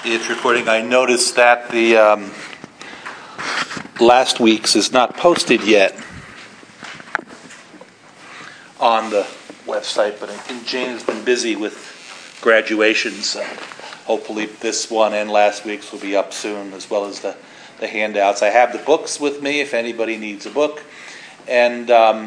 It's recording. I noticed that the last week's is not posted yet on the website, but I think Jane's been busy with graduations. Hopefully this one and last week's will be up soon, as well as the handouts. I have the books with me if anybody needs a book. And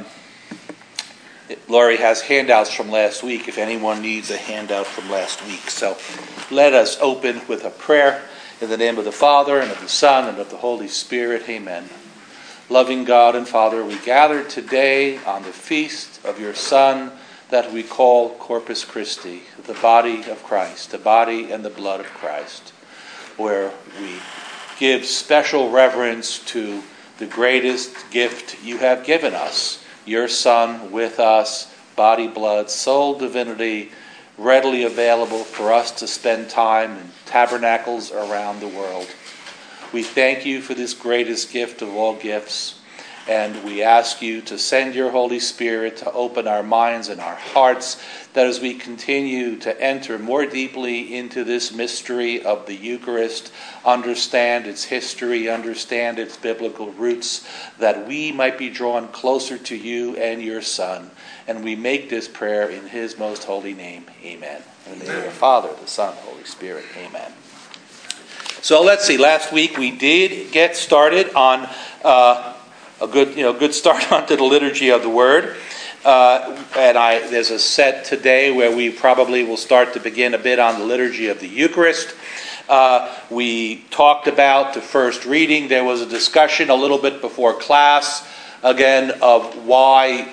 Laurie has handouts from last week if anyone needs a handout from last week. So let us open with a prayer in the name of the Father and of the Son and of the Holy Spirit. Amen. Loving God and Father, we gather today on the feast of your Son that we call Corpus Christi, the body of Christ, the body and the blood of Christ, where we give special reverence to the greatest gift you have given us, your Son with us, body, blood, soul, divinity, readily available for us to spend time in tabernacles around the world. We thank you for this greatest gift of all gifts, and we ask you to send your Holy Spirit to open our minds and our hearts, that as we continue to enter more deeply into this mystery of the Eucharist, understand its history, understand its biblical roots, that we might be drawn closer to you and your Son. And we make this prayer in his most holy name. Amen. In the name of the Father, the Son, the Holy Spirit. Amen. So let's see. Last week we did get started on a good start onto the liturgy of the Word. There's a set today where we probably will start to begin a bit on the liturgy of the Eucharist. We talked about the first reading. There was a discussion a little bit before class, again, of why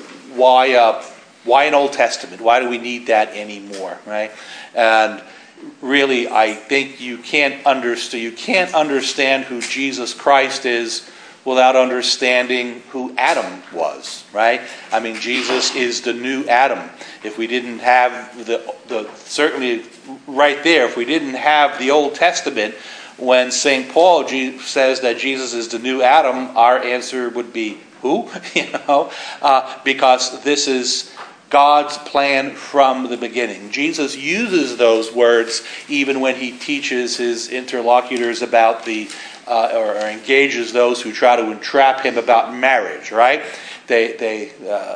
an Old Testament? Why do we need that anymore, right? And really, I think you can't understand who Jesus Christ is without understanding who Adam was, right? I mean, Jesus is the new Adam. If we didn't have certainly right there, if we didn't have the Old Testament, when St. Paul says that Jesus is the new Adam, our answer would be, who? Because this is God's plan from the beginning. Jesus uses those words even when he teaches his interlocutors about or engages those who try to entrap him about marriage, right? They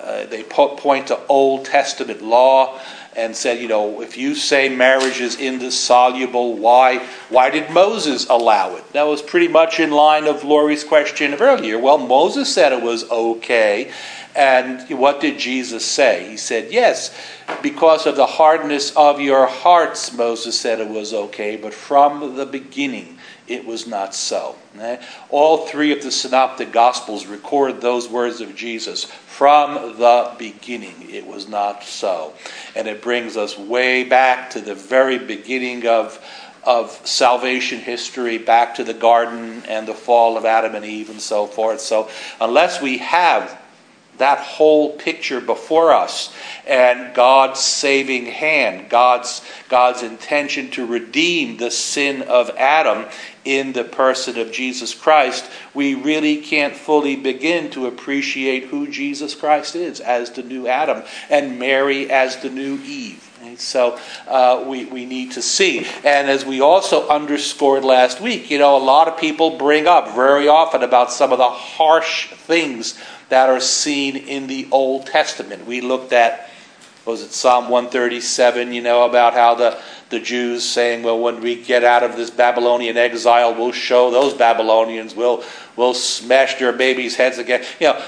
point to Old Testament law and said, if you say marriage is indissoluble, why did Moses allow it? That was pretty much in line of Laurie's question earlier. Well, Moses said it was okay. And what did Jesus say? He said, yes, because of the hardness of your hearts, Moses said it was okay, but from the beginning it was not so. All three of the synoptic gospels record those words of Jesus. From the beginning it was not so. And it brings us way back to the very beginning of salvation history, back to the garden and the fall of Adam and Eve and so forth. So unless we have that whole picture before us and God's saving hand, God's intention to redeem the sin of Adam in the person of Jesus Christ, we really can't fully begin to appreciate who Jesus Christ is as the new Adam and Mary as the new Eve. So we need to see. And as we also underscored last week, a lot of people bring up very often about some of the harsh things that are seen in the Old Testament. We looked at, Psalm 137, about how the Jews saying, well, when we get out of this Babylonian exile, we'll show those Babylonians, we'll smash their babies' heads again.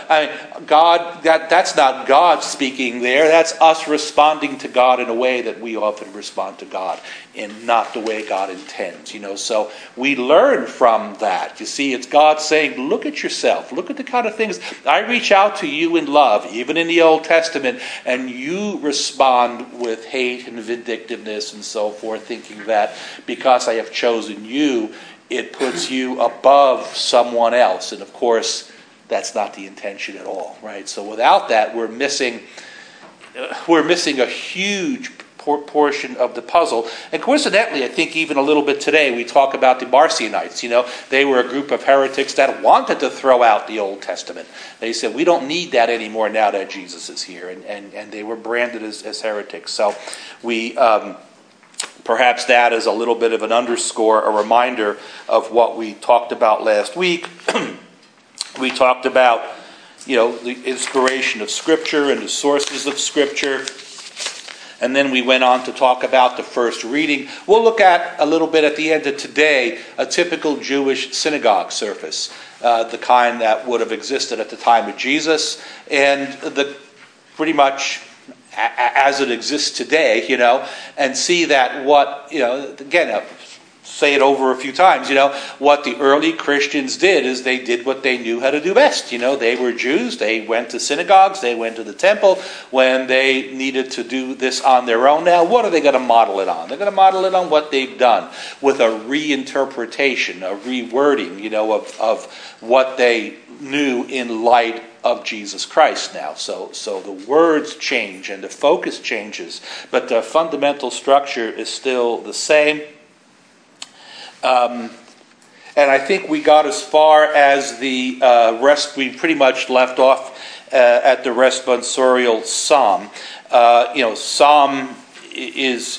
God, that's not God speaking there. That's us responding to God in a way that we often respond to God, and not the way God intends. So we learn from that. You see, it's God saying, look at yourself. Look at the kind of things I reach out to you in love, even in the Old Testament, and you respond with hate and vindictiveness and so forth, thinking that because I have chosen you, it puts you above someone else. And of course, that's not the intention at all, right? So without that, we're missing a huge portion of the puzzle. And coincidentally, I think even a little bit today, we talk about the Marcionites. They were a group of heretics that wanted to throw out the Old Testament. They said, we don't need that anymore now that Jesus is here. And they were branded as heretics. So we Perhaps that is a little bit of an underscore, a reminder of what we talked about last week. We talked about, the inspiration of Scripture and the sources of Scripture. And then we went on to talk about the first reading. We'll look at a little bit at the end of today, a typical Jewish synagogue service, the kind that would have existed at the time of Jesus, and pretty much as it exists today, and see that what, again, say it over a few times, what the early Christians did is they did what they knew how to do best. They were Jews, they went to synagogues, they went to the temple when they needed to do this on their own. Now, what are they going to model it on? They're going to model it on what they've done with a reinterpretation, a rewording, of what they knew in light of Jesus Christ now. So the words change and the focus changes, but the fundamental structure is still the same. And I think we got as far as the rest. We pretty much left off at the responsorial psalm. Psalm is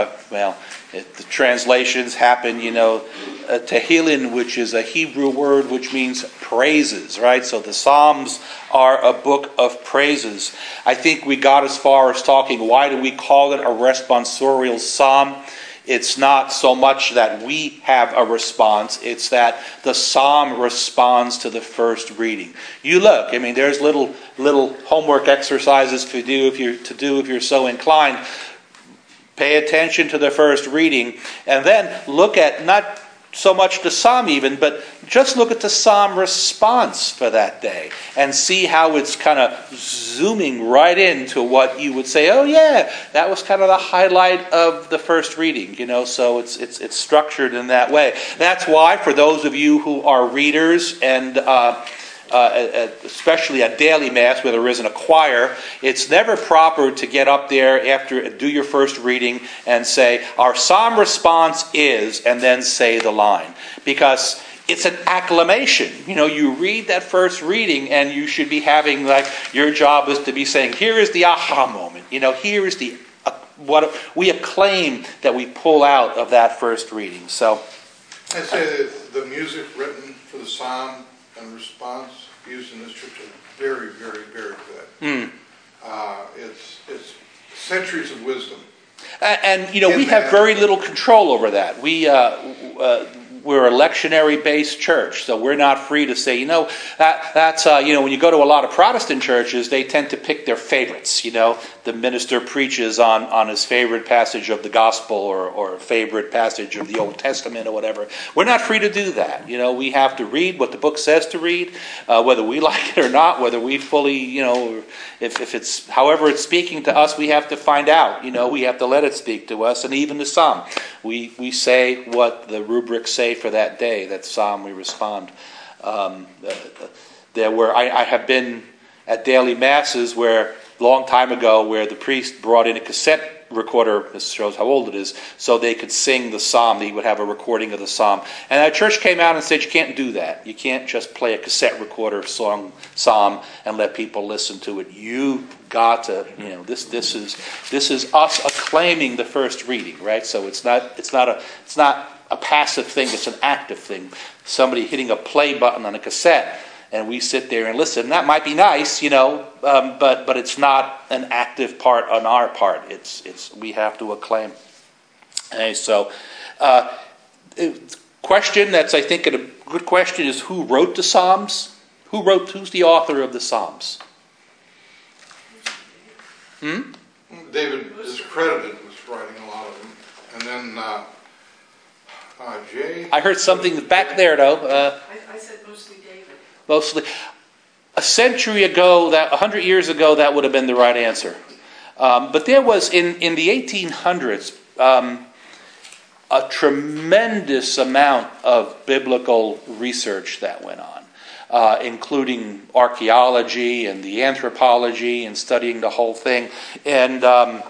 the translations happen. Tehillim, which is a Hebrew word which means praises, right? So the Psalms are a book of praises. I think we got as far as talking, why do we call it a responsorial psalm? It's not so much that we have a response, it's that the psalm responds to the first reading. You look, there's little homework exercises to do if you're so inclined. Pay attention to the first reading, and then look at not so much the psalm even, but just look at the psalm response for that day and see how it's kind of zooming right into what you would say, oh yeah, that was kind of the highlight of the first reading, so it's structured in that way. That's why for those of you who are readers and especially at daily mass where there isn't a choir, it's never proper to get up there after do your first reading and say, our psalm response is, and then say the line. Because it's an acclamation. You read that first reading and you should be having, your job is to be saying, here is the aha moment. Here is the what we acclaim that we pull out of that first reading. So I'd say that the music written for the psalm and response used in this church is very, very, very good. It's centuries of wisdom. And we have very little control over that. We're a lectionary-based church, so we're not free to say, that's when you go to a lot of Protestant churches, they tend to pick their favorites. The minister preaches on his favorite passage of the gospel or a favorite passage of the Old Testament or whatever. We're not free to do that. We have to read what the book says to read, whether we like it or not, whether we fully, if it's however it's speaking to us, we have to find out. We have to let it speak to us, and even the psalm, we say what the rubrics say for that day. That psalm we respond. I have been at daily masses where long time ago where the priest brought in a cassette recorder. This shows how old it is, so they could sing the psalm. He would have a recording of the psalm, and our church came out and said, you can't do that. You can't just play a cassette recorder psalm and let people listen to it. You got to, this is us acclaiming the first reading, right? So it's not a passive thing, it's an active thing. Somebody hitting a play button on a cassette, and we sit there and listen. That might be nice, but it's not an active part on our part. It's we have to acclaim. Okay, so question that's I think a good question is, who wrote the Psalms? Who's the author of the Psalms? David is credited with writing a lot of them, and then Jay. I heard something back there though. I said mostly David. Mostly. A century ago, 100 years ago, that would have been the right answer. But there was, in the 1800s, a tremendous amount of biblical research that went on, including archaeology and the anthropology and studying the whole thing. And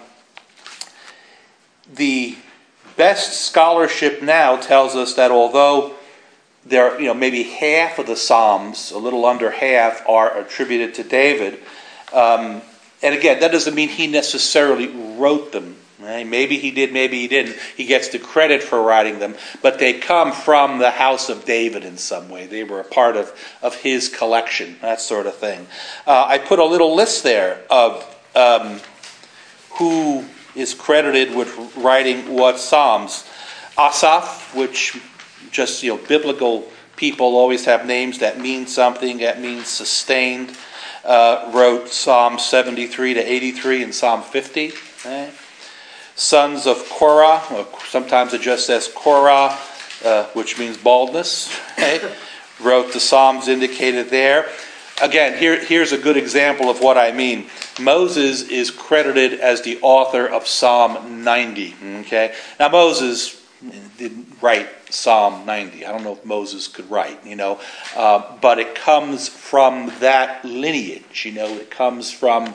the best scholarship now tells us that although there, maybe half of the Psalms, a little under half, are attributed to David. And again, that doesn't mean he necessarily wrote them Right? Maybe he did, maybe he didn't. He gets the credit for writing them, but they come from the house of David in some way. They were a part of his collection, that sort of thing. I put a little list there of who is credited with writing what psalms. Asaph, which just, biblical people always have names that mean something, that means sustained, wrote Psalm 73 to 83 and Psalm 50. Right? Sons of Korah, or sometimes it just says Korah, which means baldness, right? Wrote the Psalms indicated there. Again, here's a good example of what I mean. Moses is credited as the author of Psalm 90. Okay, now Moses didn't write Psalm 90. I don't know if Moses could write, but it comes from that lineage. It comes from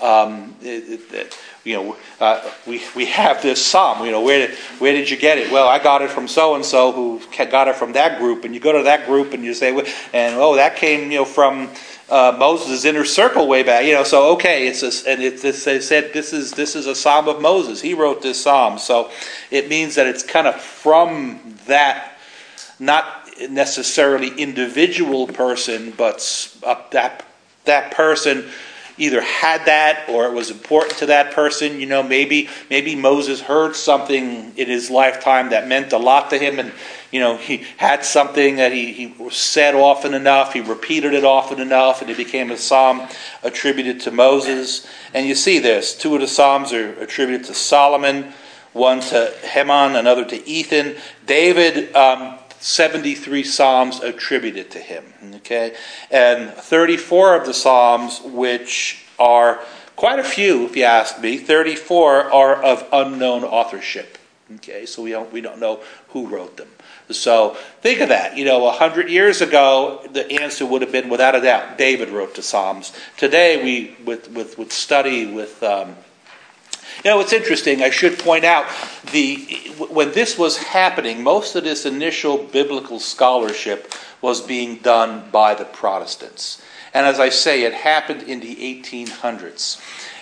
we have this psalm. Where did you get it? Well, I got it from so and so who got it from that group. And you go to that group and you say, that came from Moses' inner circle way back. So okay, they said this is a psalm of Moses. He wrote this psalm, so it means that it's kind of from that, not necessarily individual person, but that person either had that or it was important to that person. Maybe Moses heard something in his lifetime that meant a lot to him, and he had something that he said often enough, he repeated it often enough, and it became a psalm attributed to Moses. And you see this, 2 of the psalms are attributed to Solomon, one to Heman, another to Ethan. David, 73 psalms attributed to him. Okay, and 34 of the psalms, which are quite a few, if you ask me, 34 are of unknown authorship. Okay, so we don't know who wrote them. So think of that. 100 years ago, the answer would have been, without a doubt, David wrote the Psalms. Today, we with study with. It's interesting. I should point out when this was happening, most of this initial biblical scholarship was being done by the Protestants, and as I say, it happened in the 1800s.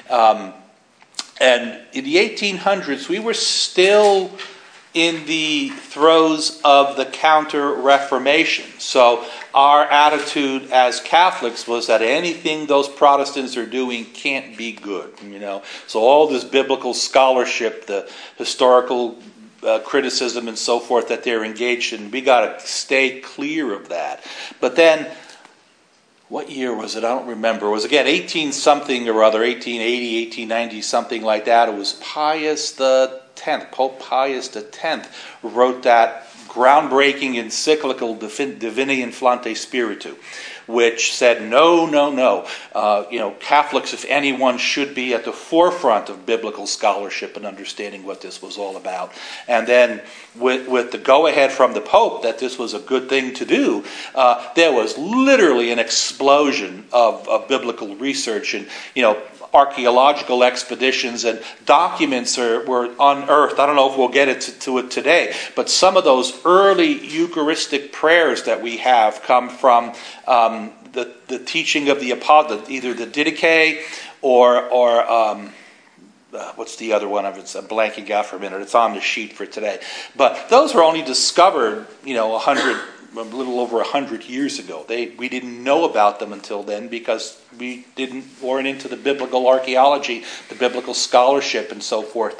And in the 1800s, we were still in the throes of the Counter-Reformation. So our attitude as Catholics was that anything those Protestants are doing can't be good. So all this biblical scholarship, the historical criticism and so forth that they're engaged in, we got to stay clear of that. But then, what year was it? I don't remember. It was, again, 18-something or other, 1880, 1890, something like that. It was Pius X, Pope Pius X, wrote that groundbreaking encyclical Divini Inflante Spiritu, which said, no. Catholics, if anyone, should be at the forefront of biblical scholarship and understanding what this was all about. And then with the go-ahead from the Pope that this was a good thing to do, there was literally an explosion of biblical research, and archaeological expeditions and documents were unearthed. I don't know if we'll get to it today, but some of those early Eucharistic prayers that we have come from the teaching of the apostles, either the Didache or what's the other one? I'm blanking out for a minute. It's on the sheet for today. But those were only discovered, a little over 100 years ago. We didn't know about them until then because we weren't into the biblical archaeology, the biblical scholarship and so forth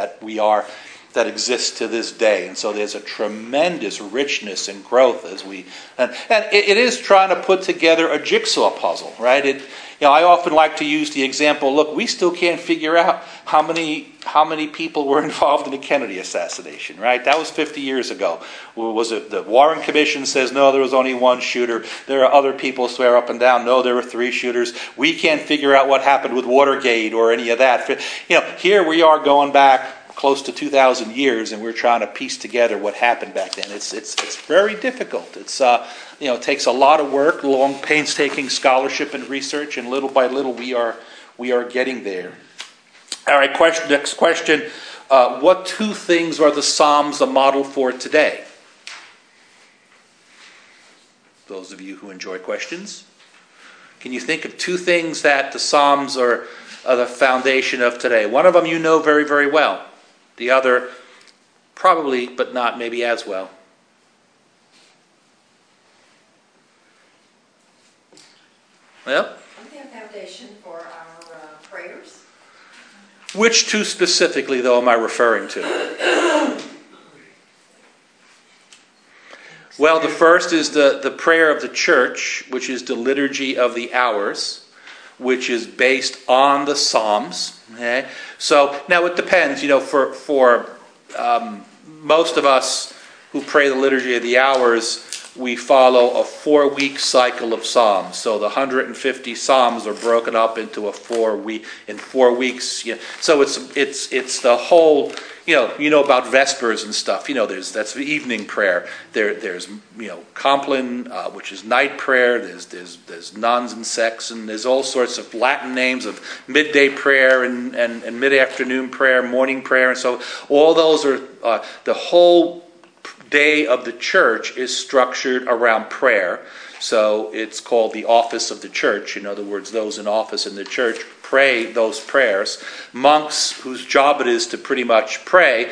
that exists to this day. And so there's a tremendous richness and growth and it is trying to put together a jigsaw puzzle, right? I often like to use the example, look, we still can't figure out how many people were involved in the Kennedy assassination, right? That was 50 years ago. Was it the Warren Commission says, no, there was only one shooter. There are other people who swear up and down, no, there were 3 shooters. We can't figure out what happened with Watergate or any of that. Here we are going back close to 2,000 years, and we're trying to piece together what happened back then. It's very difficult. It takes a lot of work, long, painstaking scholarship and research, and little by little we are getting there. All right, next question. What 2 things are the Psalms a model for today? Those of you who enjoy questions. Can you think of 2 things that the Psalms are the foundation of today? One of them you know very, very well. The other, probably, but not maybe as well. Well? We have foundation for our prayers. Which two specifically, though, am I referring to? Well, the first is the prayer of the church, which is the Liturgy of the Hours, which is based on the Psalms. Okay? So, now it depends, for most of us who pray the Liturgy of the Hours, we follow a 4-week cycle of Psalms. So the 150 Psalms are broken up into 4 weeks. So it's the whole, about Vespers and stuff. That's the evening prayer. There's Compline, which is night prayer. There's nuns and sects, and there's all sorts of Latin names of midday prayer and mid-afternoon prayer, morning prayer, and so all those are the whole day of the church is structured around prayer. So it's called the office of the church. In other words, those in office in the church pray those prayers. Monks, whose job it is to pretty much pray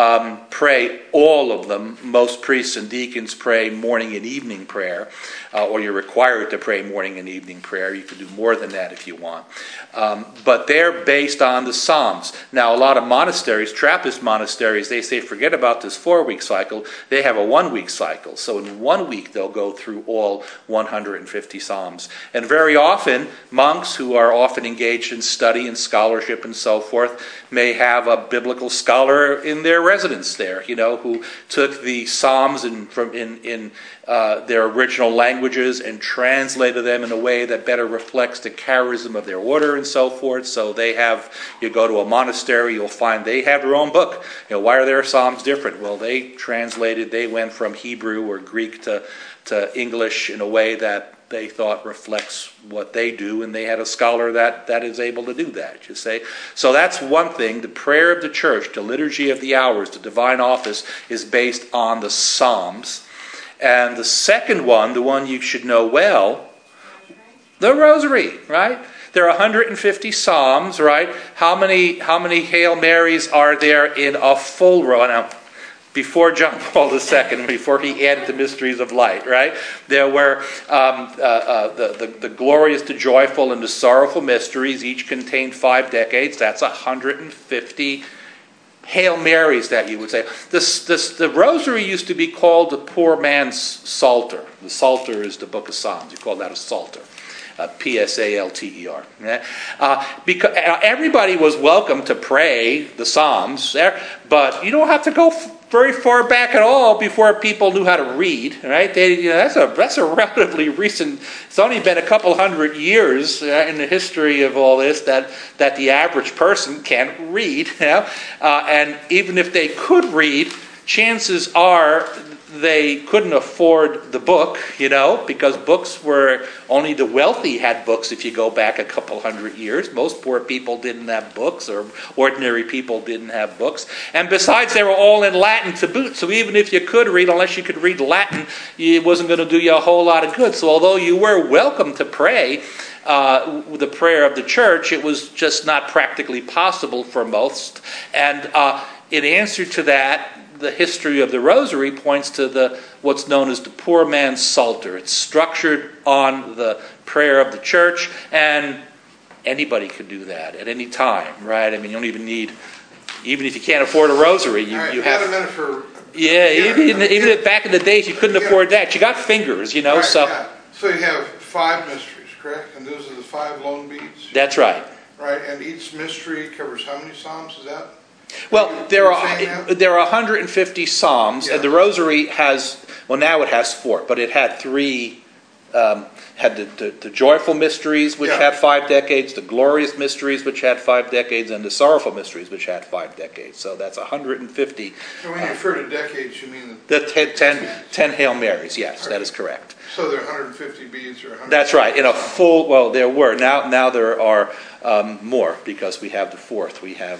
all of them. Most priests and deacons pray morning and evening prayer, or you're required to pray morning and evening prayer. You can do more than that if you want. But they're based on the Psalms. Now, a lot of monasteries, Trappist monasteries, they say forget about this 4-week cycle. They have a 1-week cycle. So in 1 week, they'll go through all 150 Psalms. And very often, monks who are often engaged in study and scholarship and so forth may have a biblical scholar in their residence there, who took the Psalms in their original languages and translated them in a way that better reflects the charism of their order and so forth. So you go to a monastery, you'll find they have their own book. Why are their Psalms different? Well, they went from Hebrew or Greek to English in a way that they thought reflects what they do, and they had a scholar that is able to do that, you say. So that's one thing. The prayer of the church, the Liturgy of the Hours, the divine office, is based on the Psalms. And the second one, the one you should know well, the Rosary, right? There are 150 Psalms, right? How many Hail Marys are there in a full row? Now, before John Paul II, before he added the mysteries of light, right? There were the glorious, the joyful, and the sorrowful mysteries. Each contained 5 decades. That's 150 Hail Marys that you would say. The Rosary used to be called the poor man's Psalter. The Psalter is the book of Psalms. You call that a Psalter. Psalter. Because everybody was welcome to pray the Psalms there, but you don't have to go very far back at all before people knew how to read. Right? That's a relatively recent. It's only been a couple hundred years in the history of all this that the average person can't read. And even if they could read, chances are they couldn't afford the book, because books were, only the wealthy had books if you go back a couple hundred years. Most poor people didn't have books, or ordinary people didn't have books. And besides, they were all in Latin to boot, so even if you could read, unless you could read Latin, it wasn't going to do you a whole lot of good. So although you were welcome to pray the prayer of the church, it was just not practically possible for most. And in answer to that, the history of the Rosary points to what's known as the poor man's Psalter. It's structured on the prayer of the church, and anybody could do that at any time, right? I mean, you don't even need, even if you can't afford a Rosary, you have a minute for. Yeah, even back in the days, you couldn't afford that. You got fingers, Right, so. Yeah. So you have 5 mysteries, correct? And those are the 5 lone beads. That's right. Right, and each mystery covers how many Psalms? Is that? Well, there are 150 Psalms, and the Rosary has, well, now it has 4, but it had 3, had the joyful mysteries, which had 5 decades, the glorious mysteries, which had 5 decades, and the sorrowful mysteries, which had 5 decades. So that's 150. And when you refer to decades, you mean the 10 Hail Marys, yes, that is correct. So there are 150 beads or 100. That's right, in a full, well, there were. Now there are more, because we have the 4th. We have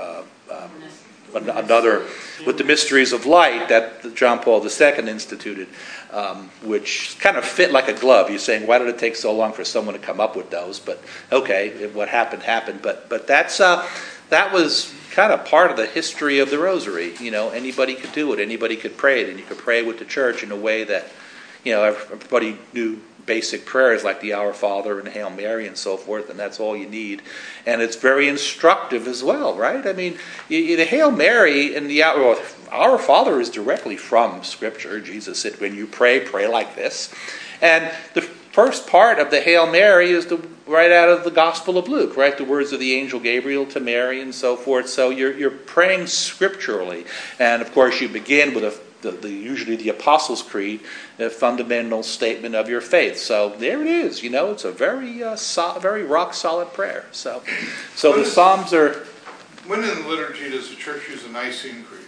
another with the mysteries of light that John Paul II instituted, which kind of fit like a glove. You're saying, why did it take so long for someone to come up with those? But okay, what happened. But that's that was kind of part of the history of the rosary. Anybody could do it. Anybody could pray it. And you could pray with the church in a way that, everybody knew basic prayers like the Our Father and Hail Mary and so forth, and that's all you need. And it's very instructive as well, right? I mean, the Hail Mary and the Our Father is directly from Scripture. Jesus said, when you pray, pray like this. And the first part of the Hail Mary is right out of the Gospel of Luke, right? The words of the angel Gabriel to Mary and so forth. So you're praying scripturally. And of course you begin with usually the Apostles' Creed, a fundamental statement of your faith. So there it is. It's a very very rock solid prayer. So the Psalms are. When in the liturgy does the church use the Nicene Creed?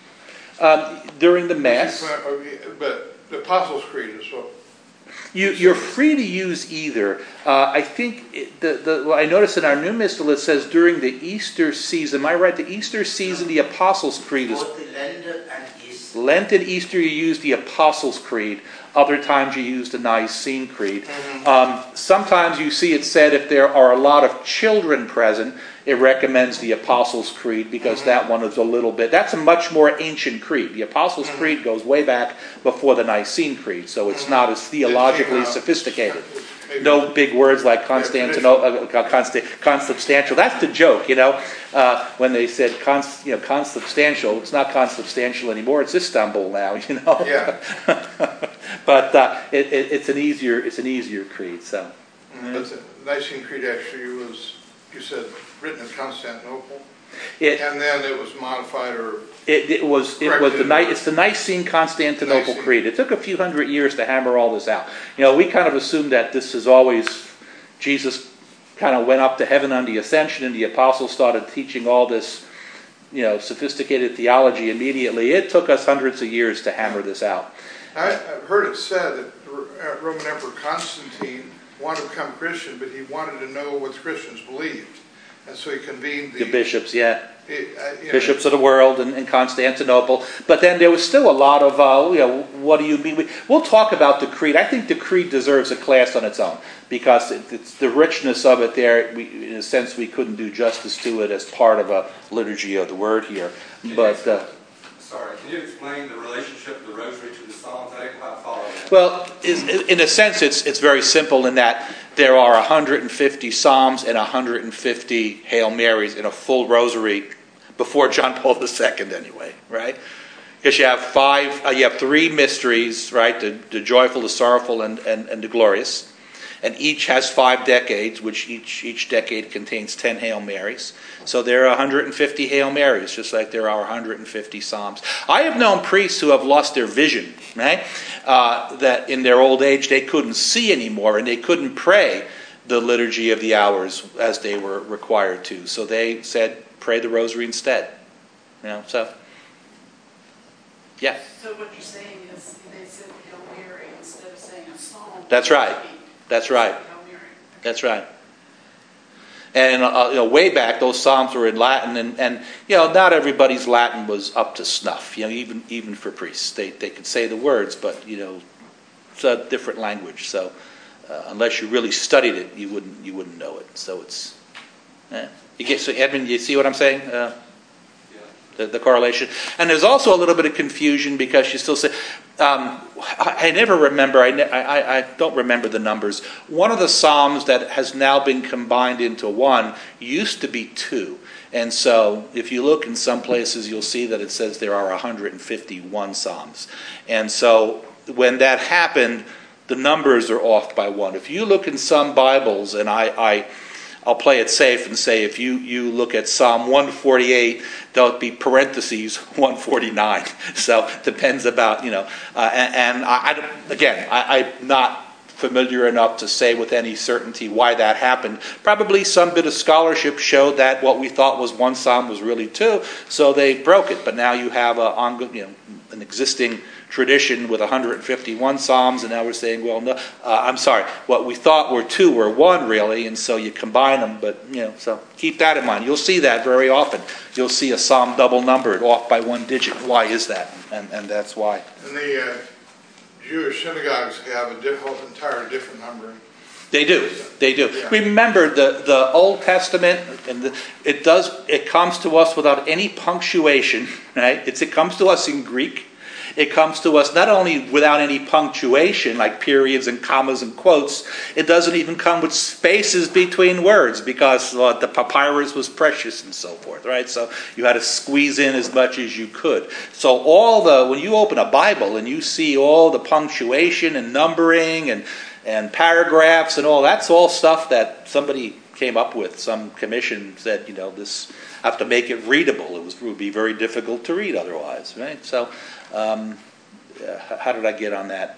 During the Mass. But the Apostles' Creed is what. You're free to use either. I think I notice in our New Missal it says during the Easter season. Am I right? The Easter season, the Apostles' Creed is. Both the Lent and Easter. Lent and Easter you use the Apostles' Creed. Other times you use the Nicene Creed. Mm-hmm. Sometimes you see it said if there are a lot of children present, it recommends the Apostles' Creed because that one is a little bit. That's a much more ancient creed. The Apostles' Creed goes way back before the Nicene Creed, so it's not as theologically sophisticated. No big words like consubstantial. That's the joke, when they said consubstantial. It's not consubstantial anymore. It's Istanbul now, Yeah. But it's an easier creed. So. But the Nicene Creed actually was, you said, written in Constantinople, and then it was modified or. It's the Nicene Constantinople Creed. It took a few hundred years to hammer all this out. We kind of assume that this is always Jesus kind of went up to heaven on the ascension, and the apostles started teaching all this, sophisticated theology immediately. It took us hundreds of years to hammer this out. I've heard it said that Roman Emperor Constantine wanted to become Christian, but he wanted to know what the Christians believed, and so he convened the bishops. Bishops of the world in Constantinople. But then there was still a lot of, what do you mean? We'll talk about the creed. I think the creed deserves a class on its own because it's the richness of it there. In a sense, we couldn't do justice to it as part of a liturgy of the word here. But sorry, can you explain the relationship of the Rosary to the Psalms? I didn't quite follow that. Well, in a sense, it's very simple in that there are 150 Psalms and 150 Hail Marys in a full Rosary before John Paul II, anyway, right? Because you have three mysteries, right? The joyful, the sorrowful, and the glorious. And each has 5 decades, which each decade contains 10 Hail Marys. So there are 150 Hail Marys, just like there are 150 Psalms. I have known priests who have lost their vision, right? That in their old age they couldn't see anymore, and they couldn't pray the Liturgy of the Hours as they were required to. So they said, pray the Rosary instead. So, yeah. So what you're saying is they said Hail Mary instead of saying a psalm. That's right. That's right. That's right. And way back, those psalms were in Latin, and not everybody's Latin was up to snuff. Even for priests, they could say the words, but it's a different language. So unless you really studied it, you wouldn't know it. So it's so Edmund, you see what I'm saying? The correlation. And there's also a little bit of confusion because you still say, I never remember, I don't remember the numbers. One of the Psalms that has now been combined into one used to be 2. And so if you look in some places, you'll see that it says there are 151 Psalms. And so when that happened, the numbers are off by 1. If you look in some Bibles, and I'll play it safe and say if you look at Psalm 148, there'll be parentheses 149. So it depends about, I'm not familiar enough to say with any certainty why that happened. Probably some bit of scholarship showed that what we thought was one Psalm was really 2, so they broke it. But now you have an existing tradition with 151 Psalms, and now we're saying, well, no, what we thought were 2 were 1 really, and so you combine them, but, so keep that in mind. You'll see that very often. You'll see a Psalm double numbered, off by 1 digit. Why is that? And that's why. And the Jewish synagogues have a entire different numbering. They do. They do. Yeah. Remember the Old Testament, and it comes to us without any punctuation, right? It comes to us in Greek. It comes to us not only without any punctuation, like periods and commas and quotes. It doesn't even come with spaces between words because the papyrus was precious and so forth, right? So you had to squeeze in as much as you could. So when you open a Bible and you see all the punctuation and numbering and paragraphs and all, that's all stuff that somebody came up with. Some commission said, this have to make it readable. It would be very difficult to read otherwise, right? So, how did I get on that?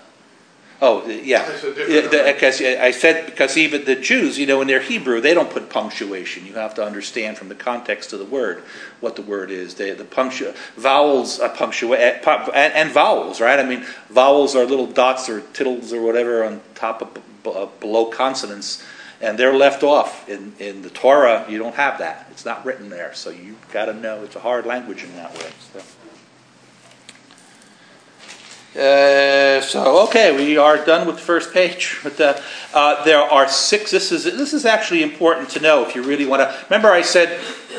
I said because even the Jews, in their Hebrew, they don't put punctuation. You have to understand from the context of the word what the word is. Vowels are and vowels, right? I mean, vowels are little dots or tittles or whatever on top of below consonants, and they're left off. In the Torah, you don't have that. It's not written there, so you've got to know. It's a hard language in that way. Okay, we are done with the first page. But there are 6. This is actually important to know if you really want to. Remember, I said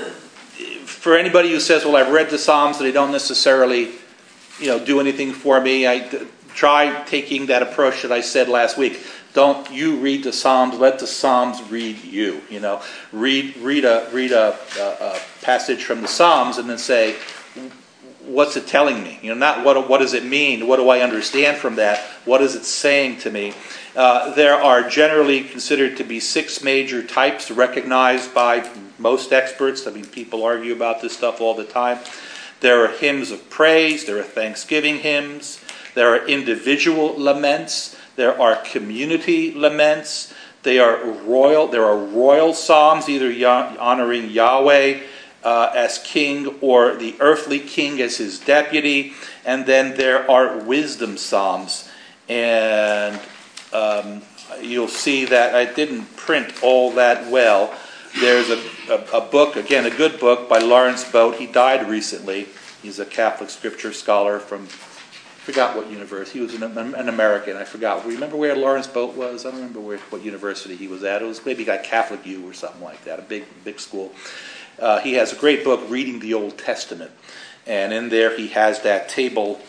for anybody who says, "Well, I've read the Psalms, and they don't necessarily, do anything for me." I try taking that approach that I said last week. Don't you read the Psalms? Let the Psalms read you. Read a passage from the Psalms, and then say, what's it telling me? Not what does it mean? What do I understand from that? What is it saying to me? There are generally considered to be 6 major types recognized by most experts. I mean, people argue about this stuff all the time. There are hymns of praise. There are thanksgiving hymns. There are individual laments. There are community laments. There are royal psalms, either honoring Yahweh as king or the earthly king as his deputy. And then there are wisdom psalms. And you'll see that I didn't print all that well. There's a book, again, a good book by Lawrence Boat. He died recently. He's a Catholic scripture scholar from, I forgot what university. He was an American. I forgot. Remember where Lawrence Boat was? I don't remember what university he was at. It was maybe like Catholic U or something like that, a big school. He has a great book, Reading the Old Testament. And in there he has that table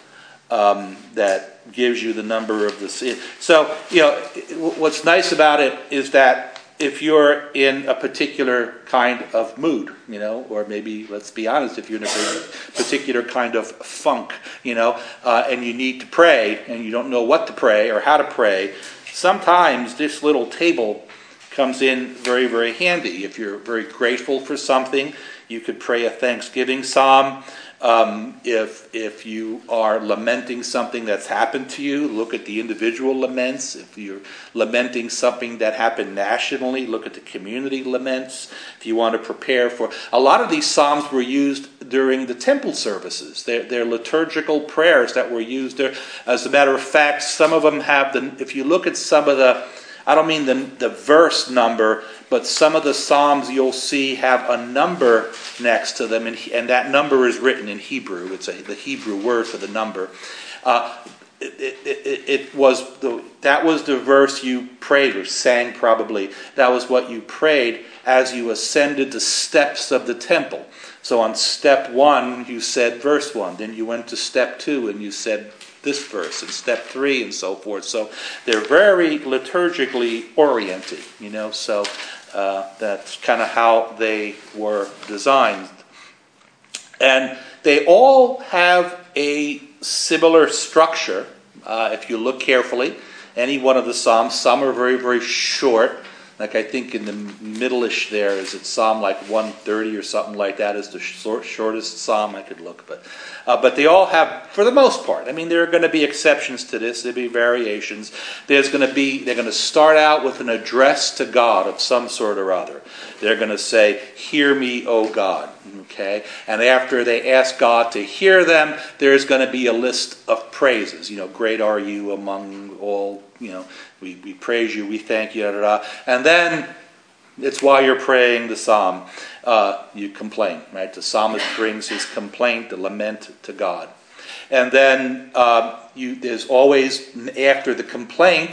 that gives you the number of the... So, what's nice about it is that if you're in a particular kind of mood, or maybe, let's be honest, if you're in a particular kind of funk, and you need to pray, and you don't know what to pray or how to pray, sometimes this little table comes in very, very handy. If you're very grateful for something, you could pray a thanksgiving psalm. If you are lamenting something that's happened to you, look at the individual laments. If you're lamenting something that happened nationally, look at the community laments. If you want to prepare for... A lot of these psalms were used during the temple services. They're liturgical prayers that were used there. As a matter of fact, some of them have... If you look at some of the... I don't mean the verse number, but some of the Psalms you'll see have a number next to them, and that number is written in Hebrew. It's the Hebrew word for the number. That was the verse you prayed or sang probably. That was what you prayed as you ascended the steps of the temple. So on step 1, you said verse 1. Then you went to step 2 and you said this verse, and step 3 and so forth. So they're very liturgically oriented, so that's kind of how they were designed. And they all have a similar structure, if you look carefully. Any one of the Psalms, some are very, very short. Like I think in the middle-ish there is it Psalm like 130 or something like that is the shortest Psalm. I could look, but they all have, for the most part. I mean, there are going to be exceptions to this. There'll be variations. They're going to start out with an address to God of some sort or other. They're going to say, "Hear me, O God." Okay, and after they ask God to hear them, there's going to be a list of praises. Great are you among all. We praise you, we thank you, and then it's while you're praying the psalm, you complain, right? The psalmist brings his complaint, the lament to God. And then there's always, after the complaint,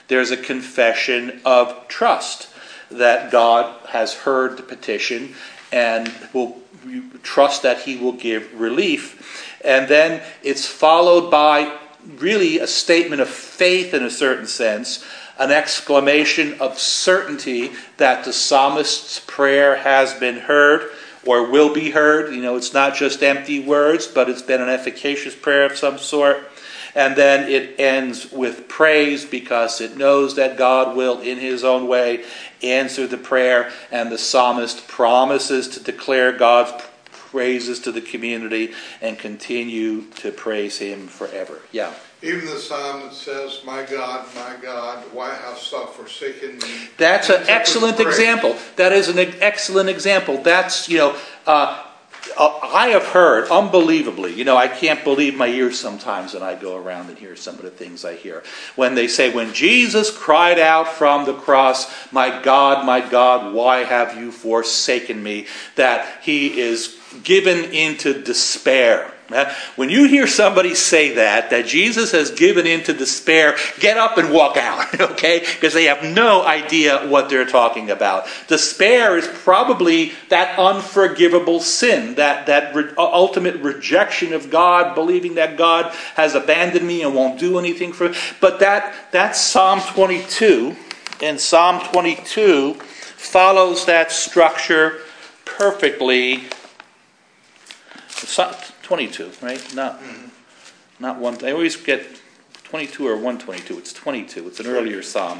There's a confession of trust that God has heard the petition and will trust that he will give relief. And then it's followed by really a statement of faith in a certain sense, an exclamation of certainty that the psalmist's prayer has been heard or will be heard. It's not just empty words, but it's been an efficacious prayer of some sort. And then it ends with praise because it knows that God will, in his own way, answer the prayer. And the psalmist promises to declare God's praises to the community and continue to praise him forever. Yeah. Even the psalm that says, my God, why hast thou forsaken me? That's an excellent example. That is an excellent example. That's, I have heard, unbelievably, I can't believe my ears sometimes when I go around and hear some of the things I hear. When they say, when Jesus cried out from the cross, my God, why have you forsaken me? That he is given into despair. When you hear somebody say that Jesus has given into despair, get up and walk out, okay? Because they have no idea what they're talking about. Despair is probably that unforgivable sin, that ultimate rejection of God, believing that God has abandoned me and won't do anything for me. But that's Psalm 22, and Psalm 22 follows that structure perfectly. 22, right? Not one. I always get 22 or 122. It's 22. It's an earlier psalm.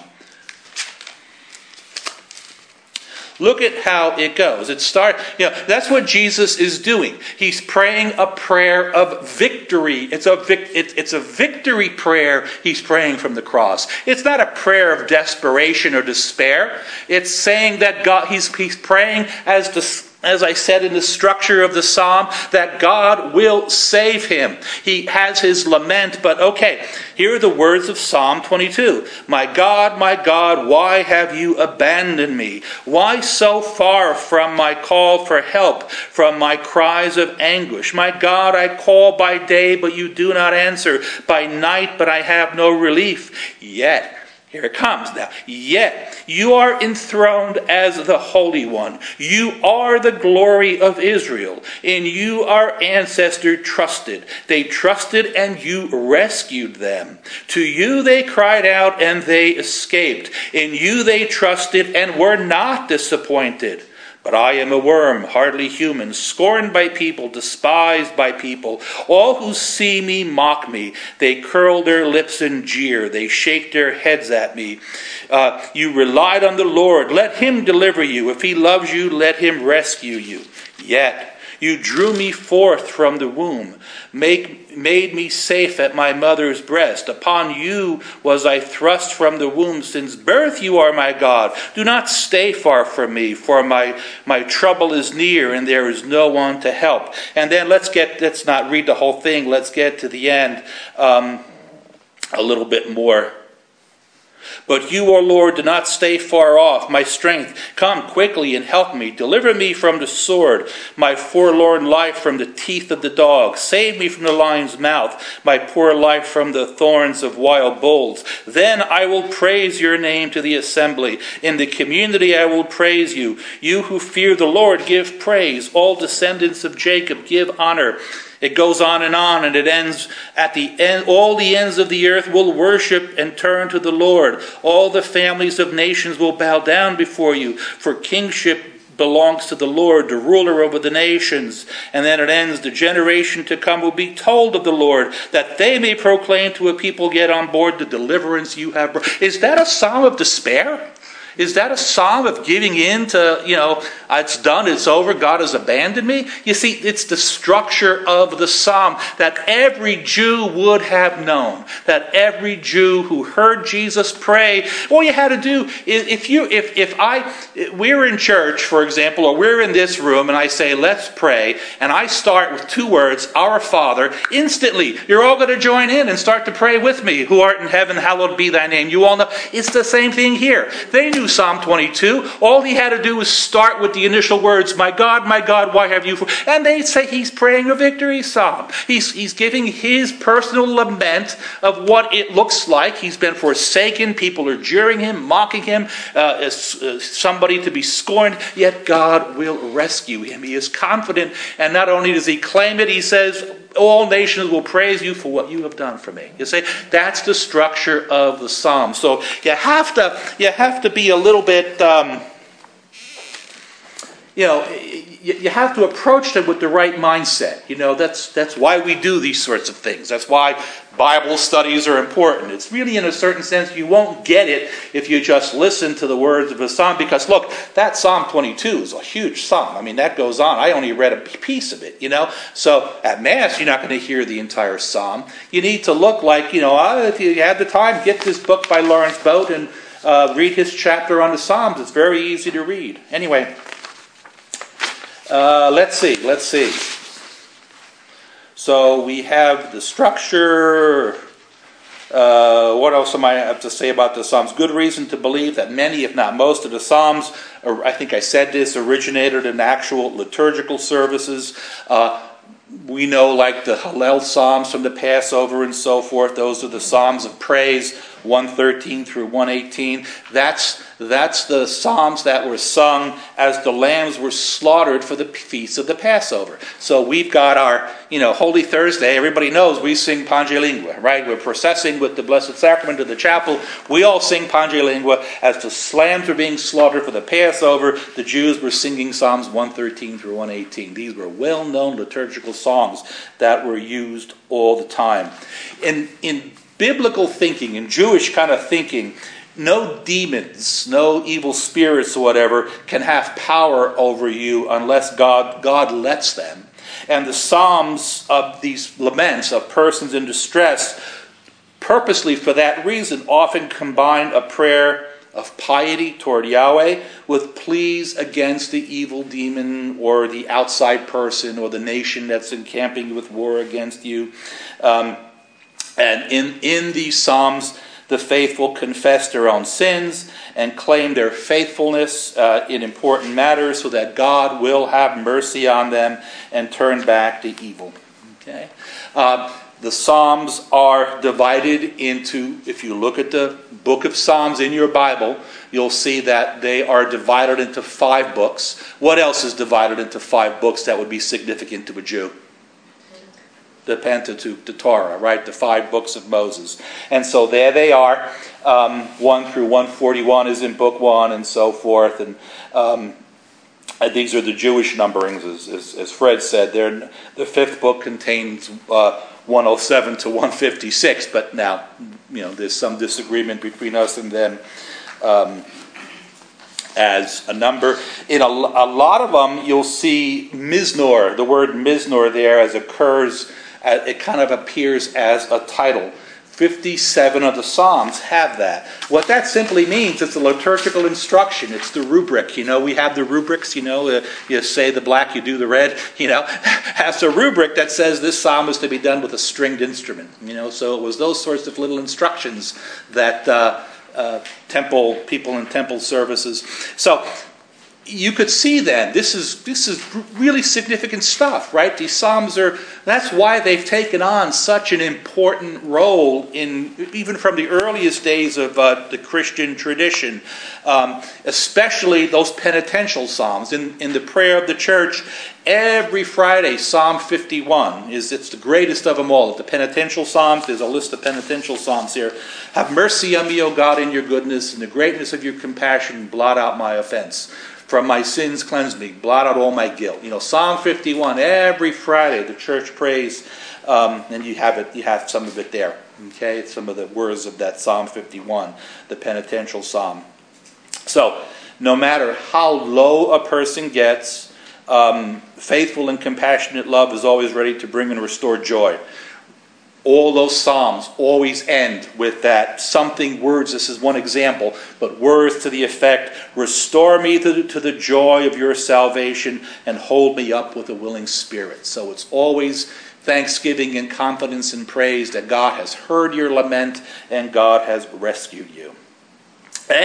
Look at how it goes. That's what Jesus is doing. He's praying a prayer of victory. It's a victory prayer he's praying from the cross. It's not a prayer of desperation or despair. It's saying that God, he's praying as I said in the structure of the psalm, that God will save him. He has his lament, but okay, here are the words of Psalm 22. My God, why have you abandoned me? Why so far from my call for help, from my cries of anguish? My God, I call by day, but you do not answer. By night, but I have no relief. Yet, here it comes now. Yet you are enthroned as the Holy One. You are the glory of Israel. In you our ancestor trusted. They trusted and you rescued them. To you they cried out and they escaped. In you they trusted and were not disappointed. But I am a worm, hardly human, scorned by people, despised by people. All who see me mock me. They curl their lips and jeer. They shake their heads at me. You relied on the Lord. Let him deliver you. If he loves you, let him rescue you. Yet you drew me forth from the womb, made me safe at my mother's breast. Upon you was I thrust from the womb. Since birth you are my God. Do not stay far from me, for my trouble is near, and there is no one to help. And then let's not read the whole thing. Let's get to the end a little bit more. But you, O Lord, do not stay far off, my strength. Come quickly and help me. Deliver me from the sword, my forlorn life from the teeth of the dog. Save me from the lion's mouth, my poor life from the thorns of wild bulls. Then I will praise your name to the assembly. In the community I will praise you. You who fear the Lord, give praise. All descendants of Jacob, give honor. It goes on, and it ends at the end. All the ends of the earth will worship and turn to the Lord. All the families of nations will bow down before you, for kingship belongs to the Lord, the ruler over the nations. And then it ends, the generation to come will be told of the Lord, that they may proclaim to a people yet on board the deliverance you have brought. Is that a psalm of despair? Is that a psalm of giving in to, it's done, it's over, God has abandoned me? You see, it's the structure of the psalm that every Jew would have known. That every Jew who heard Jesus pray, all you had to do is, we're in church, for example, or we're in this room, and I say, let's pray, and I start with two words, Our Father, instantly, you're all going to join in and start to pray with me. Who art in heaven, hallowed be thy name. You all know, it's the same thing here. They knew knew Psalm 22. All he had to do was start with the initial words, my God, why have you... And they say he's praying a victory psalm. He's giving his personal lament of what it looks like. He's been forsaken. People are jeering him, mocking him, as somebody to be scorned. Yet God will rescue him. He is confident. And not only does he claim it, he says, all nations will praise you for what you have done for me. You see, that's the structure of the psalm. So you have to be a little bit, you have to approach them with the right mindset. That's why we do these sorts of things. That's why Bible studies are important. It's really, in a certain sense, you won't get it if you just listen to the words of a psalm. Because look, that Psalm 22 is a huge psalm. I mean, that goes on. I only read a piece of it, So at Mass, you're not going to hear the entire psalm. You need to look like, if you have the time, get this book by Lawrence Boat and read his chapter on the Psalms. It's very easy to read. Anyway, let's see. So we have the structure. What else am I have to say about the Psalms? Good reason to believe that many, if not most, of the Psalms, I think I said this, originated in actual liturgical services. We know, like the Hallel Psalms from the Passover and so forth. Those are the Psalms of praise, 113 through 118. That's the Psalms that were sung as the lambs were slaughtered for the feast of the Passover. So we've got our, Holy Thursday. Everybody knows we sing Pange Lingua, right? We're processing with the Blessed Sacrament to the chapel. We all sing Pange Lingua. As the lambs were being slaughtered for the Passover, the Jews were singing Psalms 113 through 118. These were well-known liturgical songs that were used all the time. In biblical thinking, in Jewish kind of thinking, no demons, no evil spirits or whatever can have power over you unless God lets them. And the Psalms of these laments of persons in distress, purposely for that reason, often combine a prayer of piety toward Yahweh with pleas against the evil demon or the outside person or the nation that's encamping with war against you. And in these Psalms, the faithful confess their own sins and claim their faithfulness in important matters so that God will have mercy on them and turn back the evil. Okay? The Psalms are divided into, if you look at the book of Psalms in your Bible, you'll see that they are divided into 5 books. What else is divided into 5 books that would be significant to a Jew? The Pentateuch, the Torah, right? The 5 books of Moses. And so there they are. 1 through 141 is in book 1 and so forth. And these are the Jewish numberings, as Fred said. The 5th book contains 107 to 156. But now, there's some disagreement between us and them as a number. In a lot of them, you'll see Miznor, the word Miznor there, as occurs. It kind of appears as a title. 57 of the Psalms have that. What that simply means, it's a liturgical instruction. It's the rubric. We have the rubrics, you say the black, you do the red, has a rubric that says this psalm is to be done with a stringed instrument. So it was those sorts of little instructions that people in temple services. So you could see then, this is really significant stuff, right? These Psalms that's why they've taken on such an important role even from the earliest days of the Christian tradition, especially those penitential Psalms. In the prayer of the church, every Friday, Psalm 51 it's the greatest of them all. The penitential Psalms, there's a list of penitential Psalms here. Have mercy on me, O God, in your goodness, in the greatness of your compassion, blot out my offense. From my sins cleanse me, blot out all my guilt. Psalm 51, every Friday the church prays, and you have some of it there. Okay, it's some of the words of that Psalm 51, the penitential psalm. So, no matter how low a person gets, faithful and compassionate love is always ready to bring and restore joy. All those Psalms always end with that something words. This is one example, but words to the effect, restore me to the joy of your salvation and hold me up with a willing spirit. So it's always thanksgiving and confidence and praise that God has heard your lament and God has rescued you. Hey,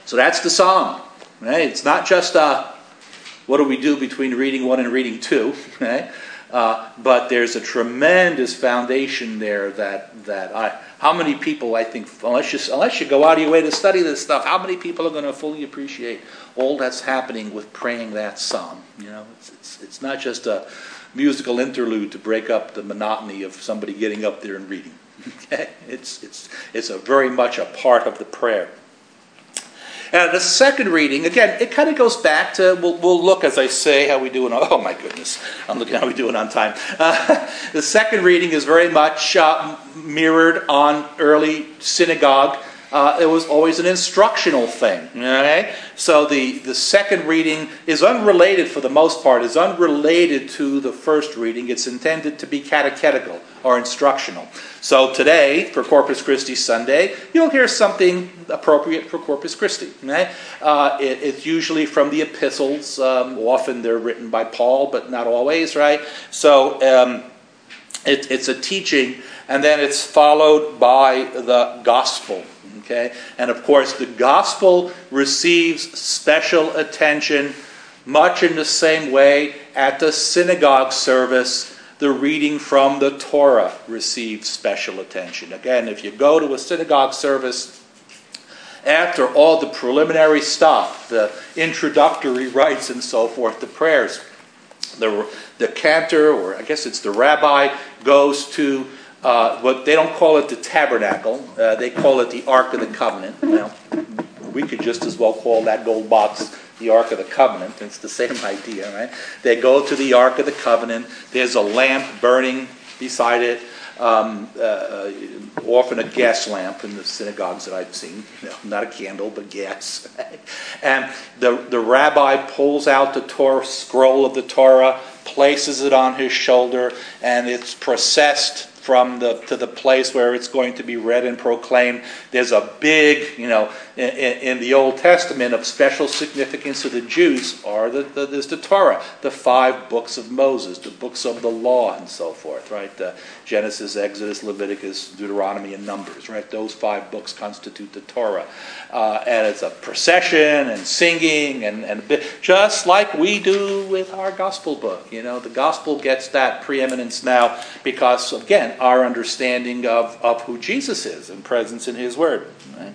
So that's the psalm. Right? It's not just what do we do between reading 1 and reading 2, right? But there's a tremendous foundation there how many people, I think, unless you go out of your way to study this stuff, how many people are going to fully appreciate all that's happening with praying that psalm? It's not just a musical interlude to break up the monotony of somebody getting up there and reading. Okay? It's a very much a part of the prayer. And the second reading, again, it kind of goes back to, we'll look, as I say, how we doing. Oh my goodness, I'm looking how we doing on time. The second reading is very much mirrored on early synagogue. It was always an instructional thing. Okay? So the second reading is unrelated, for the most part, is unrelated to the first reading. It's intended to be catechetical or instructional. So today, for Corpus Christi Sunday, you'll hear something appropriate for Corpus Christi. Okay? It's usually from the epistles. Often they're written by Paul, but not always, right? So it's a teaching, and then it's followed by the gospel. Okay? And of course, the gospel receives special attention, much in the same way at the synagogue service. The reading from the Torah receives special attention. Again, if you go to a synagogue service, after all the preliminary stuff, the introductory rites and so forth, the prayers, the cantor, or I guess it's the rabbi, goes to what they don't call it the tabernacle, they call it the Ark of the Covenant. Now, we could just as well call that gold box the Ark of the Covenant. It's the same idea, right? They go to the Ark of the Covenant. There's a lamp burning beside it, often a gas lamp in the synagogues that I've seen. Not a candle, but gas. And the rabbi pulls out the Torah scroll of the Torah, places it on his shoulder, and it's processed to the place where it's going to be read and proclaimed. There's a big, in the Old Testament, of special significance to the Jews there's the Torah, the 5 books of Moses, the books of the law and so forth, right? Genesis, Exodus, Leviticus, Deuteronomy, and Numbers, right? Those 5 books constitute the Torah. And it's a procession and singing and just like we do with our gospel book. The gospel gets that preeminence now because, again, our understanding of who Jesus is and presence in his word. Right?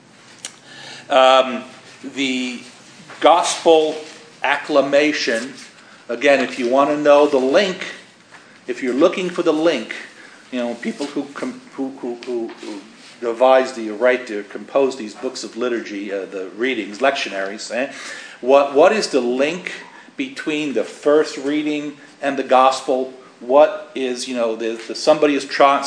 The gospel acclamation, again, if you want to know the link, if you're looking for the link, people who devised the right to compose these books of liturgy, the readings, lectionaries, what is the link between the first reading and the gospel? What is, somebody is trying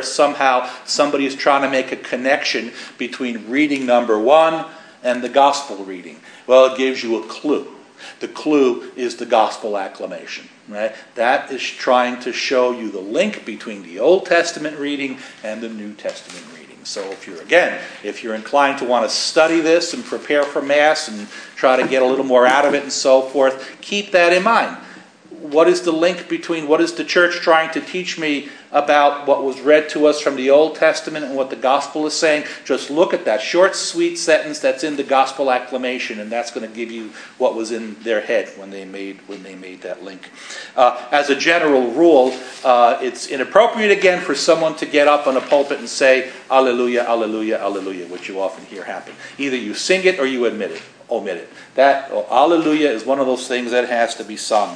to make a connection between reading number 1 and the gospel reading. Well, it gives you a clue. The clue is the gospel acclamation. Right? That is trying to show you the link between the Old Testament reading and the New Testament reading. So if you're inclined to want to study this and prepare for Mass and try to get a little more out of it and so forth, keep that in mind. What is the link between what is the church trying to teach me about what was read to us from the Old Testament and what the gospel is saying? Just look at that short, sweet sentence that's in the gospel acclamation, and that's going to give you what was in their head when they made that link. As a general rule, it's inappropriate again for someone to get up on a pulpit and say "Alleluia, Alleluia, Alleluia," which you often hear happen. Either you sing it or you omit it. That Alleluia is one of those things that has to be sung.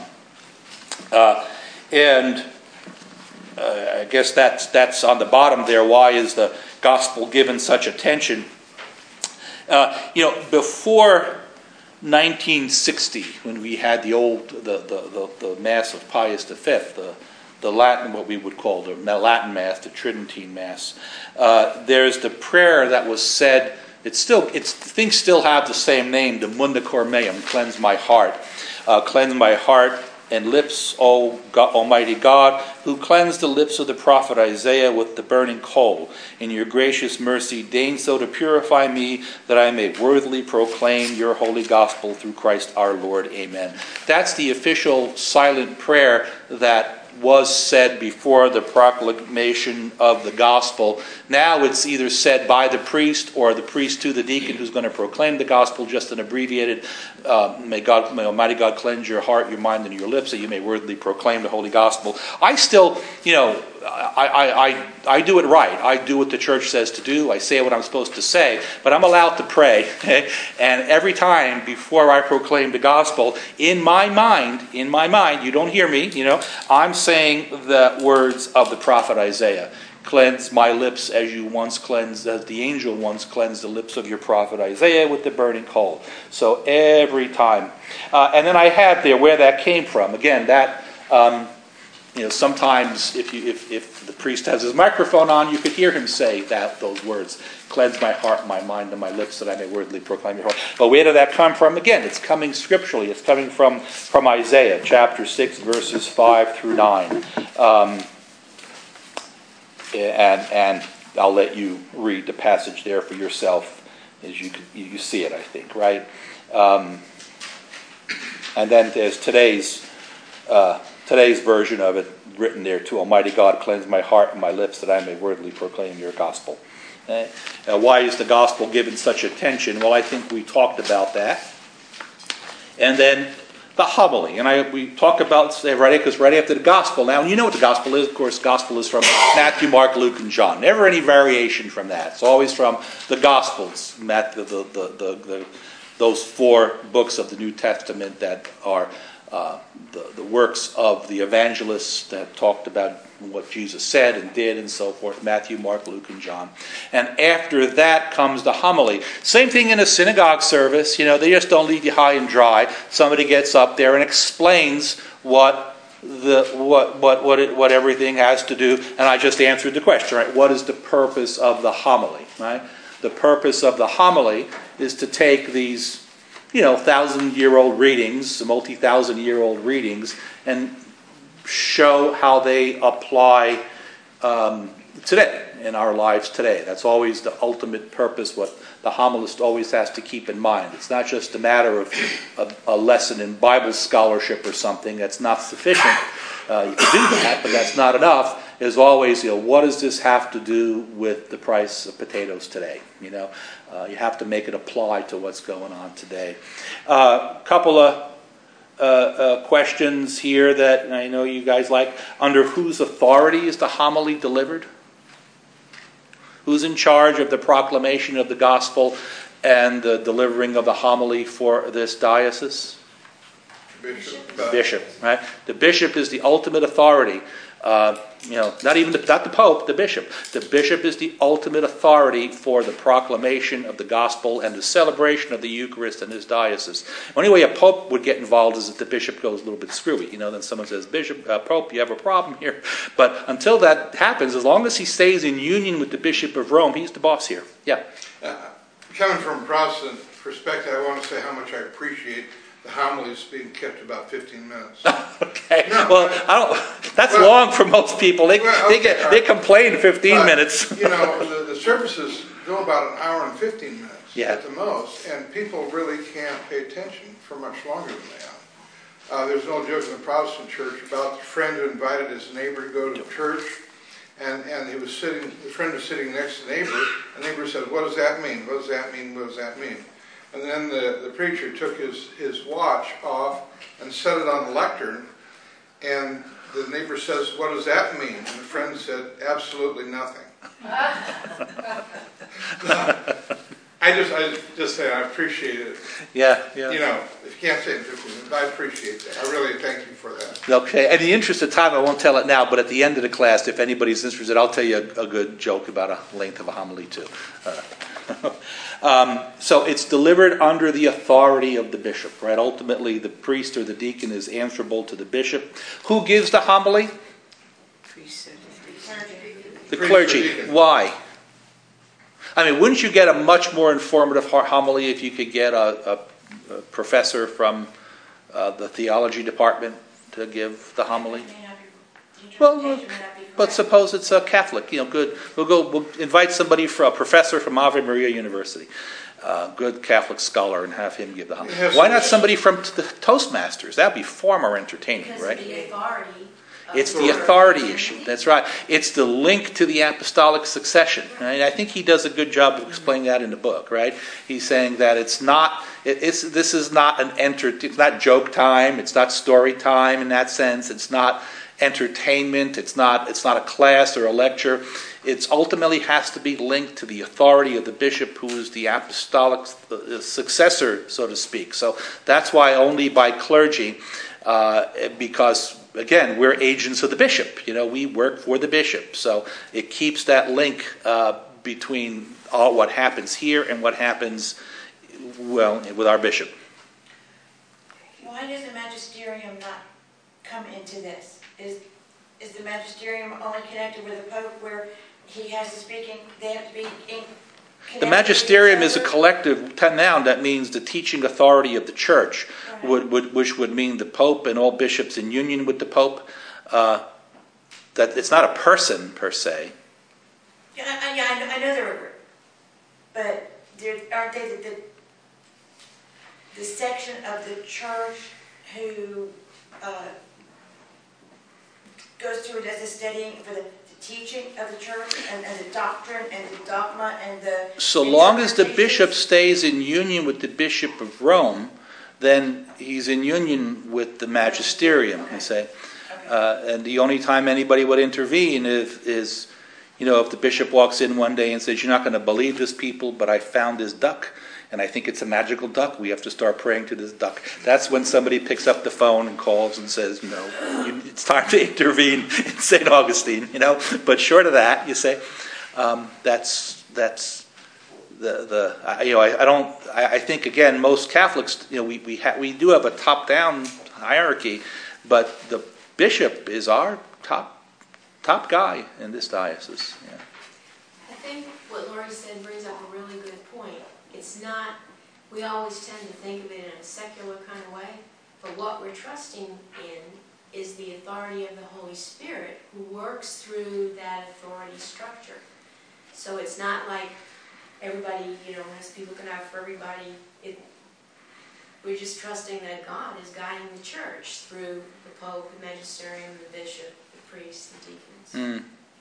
I guess that's on the bottom there. Why is the gospel given such attention? Before 1960, when we had the Mass of Pius V, the Latin, what we would call the Latin Mass, the Tridentine Mass, there's the prayer that was said. Things still have the same name, the Munda Cor Meum, cleanse my heart. Cleanse my heart and lips, O God, Almighty God, who cleansed the lips of the prophet Isaiah with the burning coal. In your gracious mercy, deign so to purify me that I may worthily proclaim your holy gospel through Christ our Lord. Amen. That's the official silent prayer that was said before the proclamation of the gospel. Now it's either said by the priest or the priest to the deacon who's going to proclaim the gospel, just an abbreviated, may Almighty God cleanse your heart, your mind, and your lips, that you may worthily proclaim the holy gospel. I still, I do it right. I do what the church says to do. I say what I'm supposed to say, but I'm allowed to pray. And every time before I proclaim the gospel, in my mind, you don't hear me, I'm saying the words of the prophet Isaiah. Cleanse my lips as the angel once cleansed the lips of your prophet Isaiah with the burning coal. So every time. And then I have there where that came from. Again, that, sometimes if the priest has his microphone on, you could hear him say those words. Cleanse my heart, my mind, and my lips, that I may worthily proclaim your heart. But where did that come from? Again, it's coming scripturally. It's coming from Isaiah, chapter 6, verses 5 through 9. And I'll let you read the passage there for yourself as you see it, I think, right? And then there's today's version of it written there too. Almighty God, cleanse my heart and my lips, that I may worthily proclaim your gospel. Why is the gospel given such attention? Well, I think we talked about that. And then the homily. And we talk about, because right after the gospel, now you know what the gospel is. Of course, gospel is from Matthew, Mark, Luke, and John. Never any variation from that. It's always from the gospels, those 4 books of the New Testament that are the works of the evangelists that talked about what Jesus said and did and so forth. Matthew, Mark, Luke, and John. And after that comes the homily. Same thing in a synagogue service. They just don't leave you high and dry. Somebody gets up there and explains what everything has to do. And I just answered the question, right? What is the purpose of the homily, right? The purpose of the homily is to take these 1,000-year-old readings, multi-thousand-year-old readings, and show how they apply today, in our lives today. That's always the ultimate purpose, what the homilist always has to keep in mind. It's not just a matter of a lesson in Bible scholarship or something. That's not sufficient. You can do that, but that's not enough. Is always, what does this have to do with the price of potatoes today? You have to make it apply to what's going on today. Couple of questions here that I know you guys like. Under whose authority is the homily delivered? Who's in charge of the proclamation of the gospel and the delivering of the homily for this diocese? Bishop. Bishop, right? The bishop is the ultimate authority. Not the Pope, the bishop. The bishop is the ultimate authority for the proclamation of the gospel and the celebration of the Eucharist in his diocese. The only way a Pope would get involved is if the bishop goes a little bit screwy. Then someone says, Pope, you have a problem here. But until that happens, as long as he stays in union with the Bishop of Rome, he's the boss here. Yeah. Coming from a Protestant perspective, I want to say how much I appreciate the homilies being kept about 15 minutes. Okay. No, well, that's long for most people. They complain 15 minutes. The services go about an hour and 15 minutes at the most, and people really can't pay attention for much longer than they are. There's an old joke in the Protestant church about the friend who invited his neighbor to go to church, and the friend was sitting next to the neighbor, and the neighbor said, "What does that mean? What does that mean? What does that mean?" And then the preacher took his watch off and set it on the lectern, and the neighbor says, "What does that mean?" And the friend said, "Absolutely nothing." I just say I appreciate it. Yeah. If you can't say it in 15 minutes, I appreciate that. I really thank you for that. Okay. In the interest of time, I won't tell it now, but at the end of the class, if anybody's interested, I'll tell you a good joke about a length of a homily too. So it's delivered under the authority of the bishop, right? Ultimately, the priest or the deacon is answerable to the bishop. Who gives the homily? The clergy. Why? Wouldn't you get a much more informative homily if you could get a professor from the theology department to give the homily? Well, but suppose it's a Catholic, good. We'll invite somebody, a professor from Ave Maria University, good Catholic scholar, and have him give the homily. Why not somebody from the Toastmasters? That'd be far more entertaining, right? Because of the authority of It's the authority issue. That's right. It's the link to the apostolic succession. Right? I think he does a good job of explaining that in the book. Right? He's saying that it's not. This is not It's not joke time. It's not story time in that sense. It's not entertainment. It's not a class or a lecture. It ultimately has to be linked to the authority of the bishop, who is the apostolic successor, so to speak. So that's why only by clergy, because again, we're agents of the bishop. We work for the bishop. So it keeps that link between all what happens here and what happens, with our bishop. Why does the magisterium not come into this? Is the magisterium only connected with the Pope, where he has to speak they have to be in The magisterium is a collective noun that means the teaching authority of the church, right, which would mean the Pope and all bishops in union with the Pope. That it's not a person per se. Yeah, I know they're a group, but aren't they the section of the church who goes through it as a studying for the teaching of the church and the doctrine and the dogma and the... So long as the bishop stays in union with the Bishop of Rome, then he's in union with the magisterium, you say. And the only time anybody would intervene is if the bishop walks in one day and says, "You're not going to believe this, people, but I found this duck, and I think it's a magical duck. We have to start praying to this duck." That's when somebody picks up the phone and calls and says, it's time to intervene in St. Augustine, But short of that, you say, that's I think, again, most Catholics, we do have a top-down hierarchy, but the bishop is our top guy in this diocese. Yeah. I think what Laurie said brings up a really good point. It's not, we always tend to think of it in a secular kind of way, but what we're trusting in is the authority of the Holy Spirit, who works through that authority structure. So it's not like everybody, has to be looking out for everybody. We're just trusting that God is guiding the church through the Pope, the magisterium, the bishop, the priests, the deacons.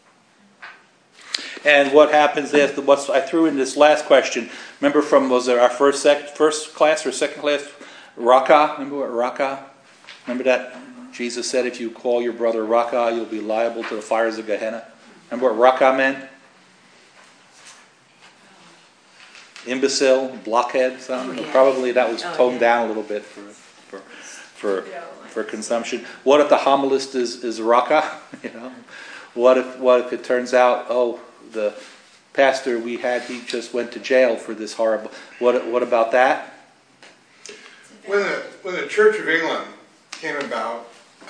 And what happens after what I threw in this last question? Remember was it our first class or second class? Raka. Remember what Raka? Remember that Jesus said, "If you call your brother Raka, you'll be liable to the fires of Gehenna." Remember what Raka meant? Imbecile, blockhead. Probably that was toned down a little bit for consumption. What if the homilist is Raka? What if it turns out, the pastor we had, he just went to jail for this horrible... What about that? When the Church of England came about,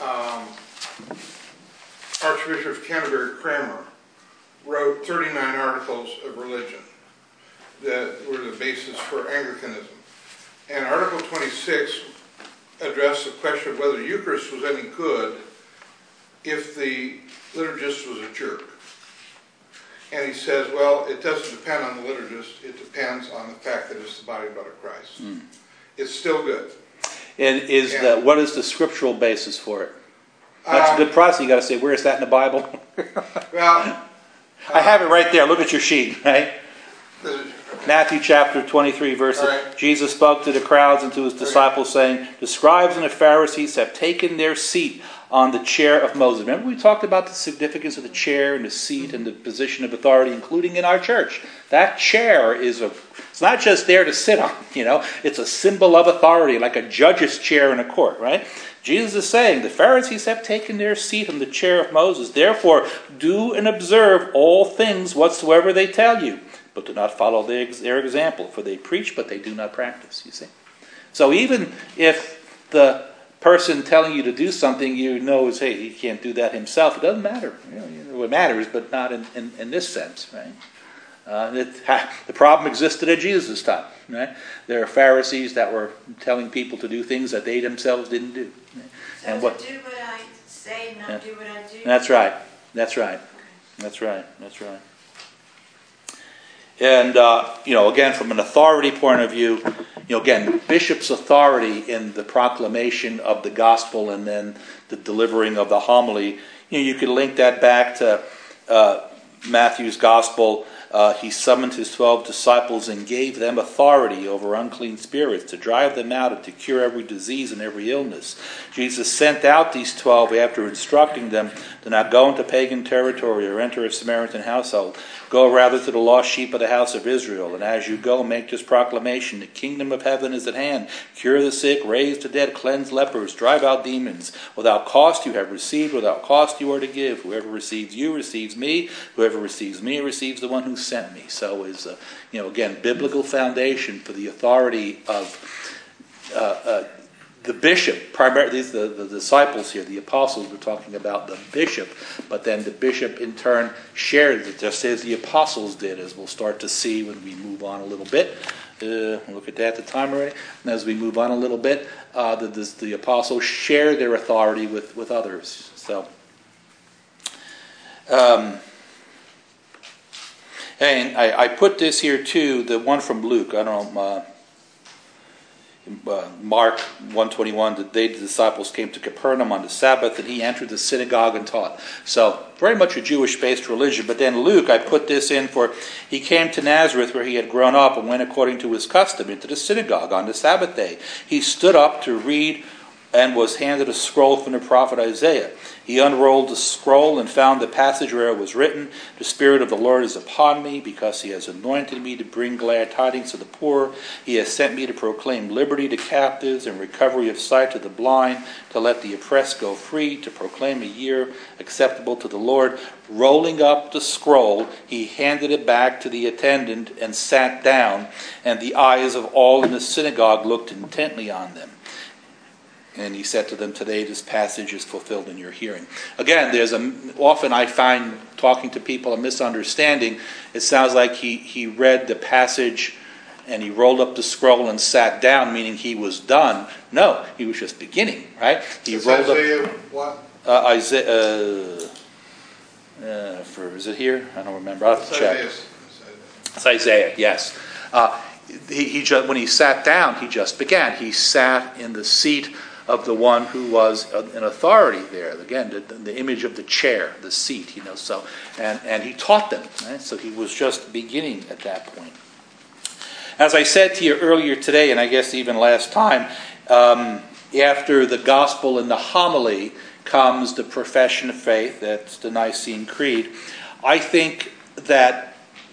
Archbishop of Canterbury Cranmer wrote 39 articles of religion that were the basis for Anglicanism. And Article 26 addressed the question of whether the Eucharist was any good if the liturgist was a jerk. And he says, well, it doesn't depend on the liturgist, it depends on the fact that it's the body and blood of Christ. It's still good. And what is the scriptural basis for it? That's a good process. You got to say, where is that in the Bible? Well, I have it right there. Look at your sheet, right? Matthew chapter 23, verse. Right. Jesus spoke to the crowds and to his disciples, saying, "The scribes and the Pharisees have taken their seat on the chair of Moses." Remember we talked about the significance of the chair and the seat and the position of authority, including in our church. That chair it's not just there to sit on, it's a symbol of authority, like a judge's chair in a court, right? Jesus is saying, the Pharisees have taken their seat on the chair of Moses. Therefore, do and observe all things whatsoever they tell you, but do not follow their example, for they preach, but they do not practice, you see. So even if the person telling you to do something is, hey, he can't do that himself, it doesn't matter. It matters, but not in this sense, right? The problem existed at Jesus' time, right? There are Pharisees that were telling people to do things that they themselves didn't do. Right? So and do what I say, not do what I do? That's right. That's right. And, again, from an authority point of view, again, the bishop's authority in the proclamation of the gospel and then the delivering of the homily, you could link that back to Matthew's gospel. He summoned his 12 disciples and gave them authority over unclean spirits to drive them out and to cure every disease and every illness. Jesus sent out these 12 after instructing them to not go into pagan territory or enter a Samaritan household. Go rather to the lost sheep of the house of Israel. And as you go, make this proclamation: the kingdom of heaven is at hand. Cure the sick, raise the dead, cleanse lepers, drive out demons. Without cost you have received, without cost you are to give. Whoever receives you receives me. Whoever receives me receives the one who sent me. So is, again, biblical foundation for the authority of the bishop. Primarily, the disciples here, the apostles, were talking about the bishop, but then the bishop in turn shared it, just as the apostles did, as we'll start to see when we move on a little bit. Look at that, the time already. And as we move on a little bit, the apostles share their authority with others. So, and I put this here too, the one from Luke. I don't know. Mark 1:21, the day the disciples came to Capernaum on the Sabbath, and he entered the synagogue and taught. So, very much a Jewish-based religion. But then Luke, I put this in for, he came to Nazareth where he had grown up and went according to his custom into the synagogue on the Sabbath day. He stood up to read and was handed a scroll from the prophet Isaiah. He unrolled the scroll and found the passage where it was written, "The Spirit of the Lord is upon me, because he has anointed me to bring glad tidings to the poor. He has sent me to proclaim liberty to captives and recovery of sight to the blind, to let the oppressed go free, to proclaim a year acceptable to the Lord." Rolling up the scroll, he handed it back to the attendant and sat down, and the eyes of all in the synagogue looked intently on them. And he said to them, "Today this passage is fulfilled in your hearing." Again, often I find, talking to people, a misunderstanding. It sounds like he read the passage and he rolled up the scroll and sat down, meaning he was done. No, he was just beginning, right? He rolled Isaiah up. what? Isaiah. Is it here? I don't remember. I'll have to check. It's Isaiah. Yes. When he sat down, he just began. He sat in the seat of the one who was an authority there. Again, the image of the chair, the seat, so, and he taught them, right? So he was just beginning at that point. As I said to you earlier today, and I guess even last time, after the gospel and the homily comes the profession of faith, that's the Nicene Creed. I think that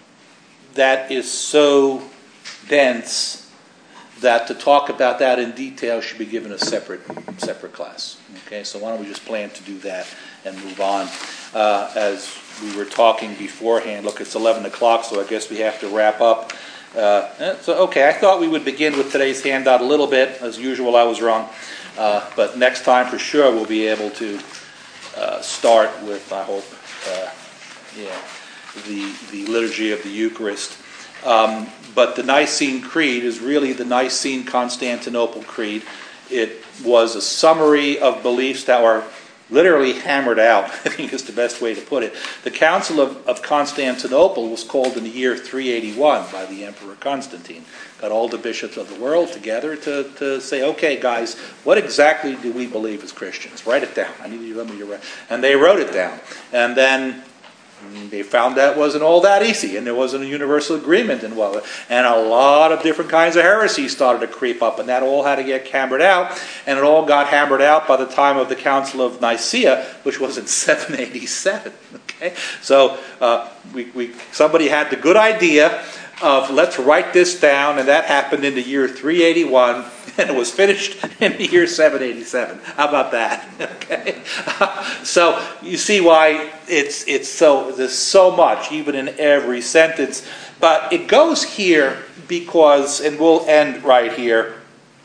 is so dense that to talk about that in detail should be given a separate class. Okay, so why don't we just plan to do that and move on. As we were talking beforehand, look, it's 11 o'clock, so I guess we have to wrap up. I thought we would begin with today's handout a little bit. As usual, I was wrong. But next time, for sure, we'll be able to start with, I hope, the liturgy of the Eucharist. But the Nicene Creed is really the Nicene-Constantinople Creed. It was a summary of beliefs that were literally hammered out, I think is the best way to put it. The Council of Constantinople was called in the year 381 by the Emperor Constantine. Got all the bishops of the world together to say, okay, guys, what exactly do we believe as Christians? Write it down. I need you to let me write. And they wrote it down. And then they found that wasn't all that easy, and there wasn't a universal agreement, and a lot of different kinds of heresies started to creep up, and that all had to get hammered out, and it all got hammered out by the time of the Council of Nicaea, which was in 787. Okay, so somebody had the good idea of let's write this down, and that happened in the year 381, and it was finished in the year 787. How about that? Okay, so you see why there's so much, even in every sentence. But it goes here because, and we'll end right here.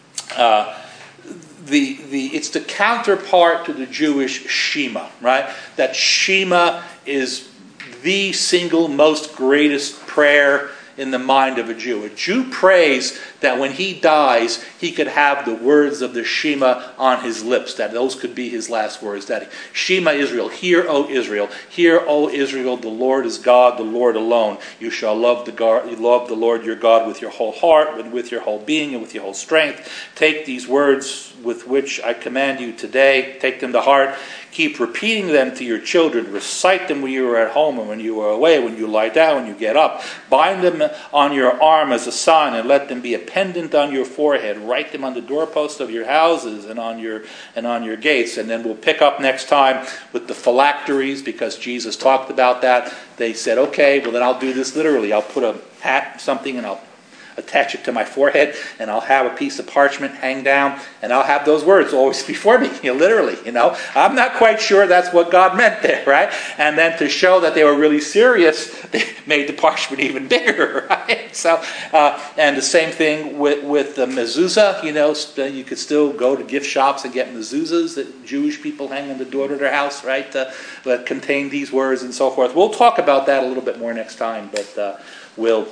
It's the counterpart to the Jewish Shema, right? That Shema is the single most greatest prayer in the mind of a Jew. A Jew prays that when he dies, he could have the words of the Shema on his lips, that those could be his last words. That Shema Israel, hear, O Israel, hear, O Israel, the Lord is God, the Lord alone. You shall love the Lord your God with your whole heart, and with your whole being, and with your whole strength. Take these words with which I command you today, take them to heart. Keep repeating them to your children. Recite them when you are at home and when you are away, when you lie down, when you get up. Bind them on your arm as a sign, and let them be a pendant on your forehead. Write them on the doorposts of your houses and on your gates. And then we'll pick up next time with the phylacteries, because Jesus talked about that. They said, okay, well then I'll do this literally. I'll put a hat, something, and I'll attach it to my forehead, and I'll have a piece of parchment hang down, and I'll have those words always before me, literally, I'm not quite sure that's what God meant there, right? And then to show that they were really serious, they made the parchment even bigger, right? So, and the same thing with the mezuzah, you could still go to gift shops and get mezuzahs that Jewish people hang on the door to their house, right? That contain these words and so forth. We'll talk about that a little bit more next time, but we'll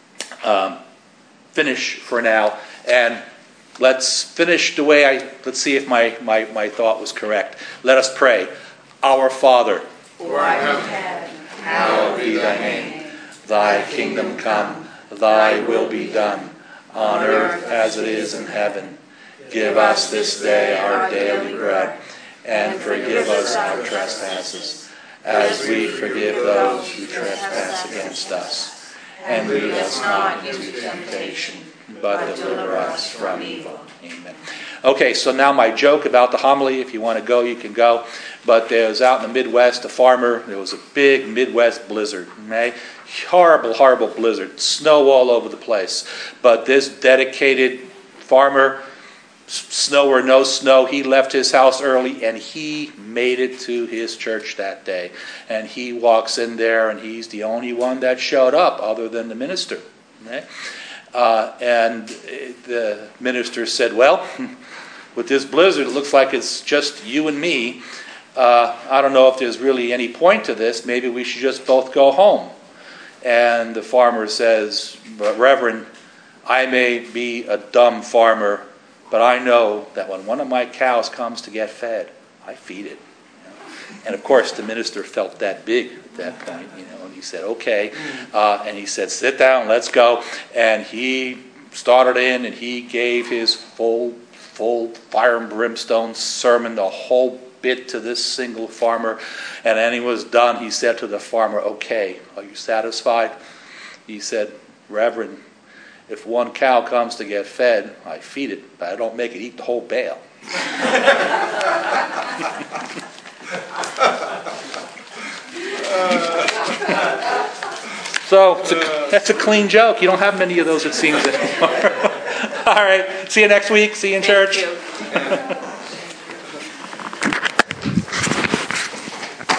finish for now, and let's finish the way let's see if my thought was correct. Let us pray. Our Father, who art in heaven, hallowed be thy name. Thy kingdom come, thy will be done, on earth as it is in heaven. Give us this day our daily bread, and forgive us our trespasses, as we forgive those who trespass against us. And lead us not into temptation, but deliver us from evil. Amen. Okay, so now my joke about the homily, if you want to go, you can go. But there was out in the Midwest, a farmer, there was a big Midwest blizzard. Okay? Horrible, horrible blizzard. Snow all over the place. But this dedicated farmer, snow or no snow, he left his house early and he made it to his church that day. And he walks in there and he's the only one that showed up other than the minister. Okay? And the minister said, well, with this blizzard, it looks like it's just you and me. I don't know if there's really any point to this. Maybe we should just both go home. And the farmer says, Reverend, I may be a dumb farmer, but I know that when one of my cows comes to get fed, I feed it. And of course, the minister felt that big at that point, and he said, okay. And he said, sit down, let's go. And he started in and he gave his full fire and brimstone sermon, the whole bit to this single farmer. And then he was done. He said to the farmer, okay, are you satisfied? He said, Reverend, if one cow comes to get fed, I feed it, but I don't make it eat the whole bale. So that's a clean joke. You don't have many of those, it seems, anymore. All right. See you next week. See you in church. Thank you.